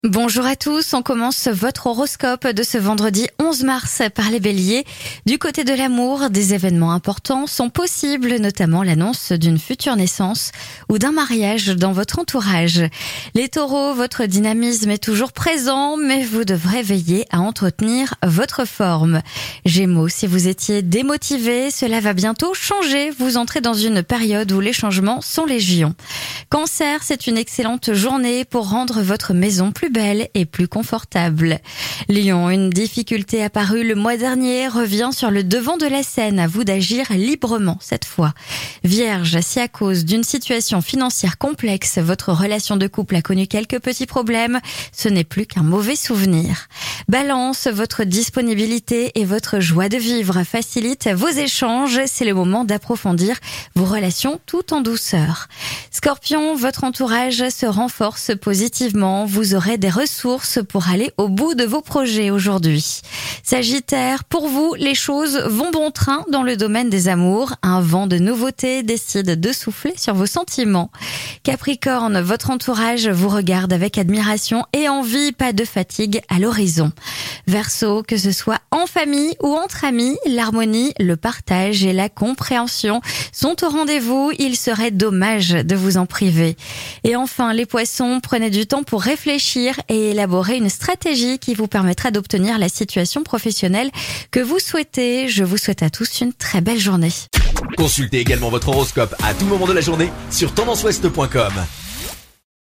Bonjour à tous, on commence votre horoscope de ce vendredi 11 mars par les béliers. Du côté de l'amour, des événements importants sont possibles, notamment l'annonce d'une future naissance ou d'un mariage dans votre entourage. Les taureaux, votre dynamisme est toujours présent, mais vous devrez veiller à entretenir votre forme. Gémeaux, si vous étiez démotivé, cela va bientôt changer. Vous entrez dans une période où les changements sont légion. Cancer, c'est une excellente journée pour rendre votre maison plus belle et plus confortable. Lion, une difficulté apparue le mois dernier revient sur le devant de la scène. À vous d'agir librement cette fois. Vierge, si à cause d'une situation financière complexe, votre relation de couple a connu quelques petits problèmes, ce n'est plus qu'un mauvais souvenir. Balance, votre disponibilité et votre joie de vivre facilitent vos échanges. C'est le moment d'approfondir vos relations tout en douceur. Scorpion, votre entourage se renforce positivement. Vous aurez des ressources pour aller au bout de vos projets aujourd'hui. Sagittaire, pour vous, les choses vont bon train dans le domaine des amours. Un vent de nouveauté décide de souffler sur vos sentiments. Capricorne, votre entourage vous regarde avec admiration et envie, pas de fatigue à l'horizon. Verseau, que ce soit en famille ou entre amis, l'harmonie, le partage et la compréhension sont au rendez-vous. Il serait dommage de vous en priver. Et enfin, les poissons, prenez du temps pour réfléchir et élaborer une stratégie qui vous permettra d'obtenir la situation professionnelle que vous souhaitez. Je vous souhaite à tous une très belle journée. Consultez également votre horoscope à tout moment de la journée sur tendanceouest.com.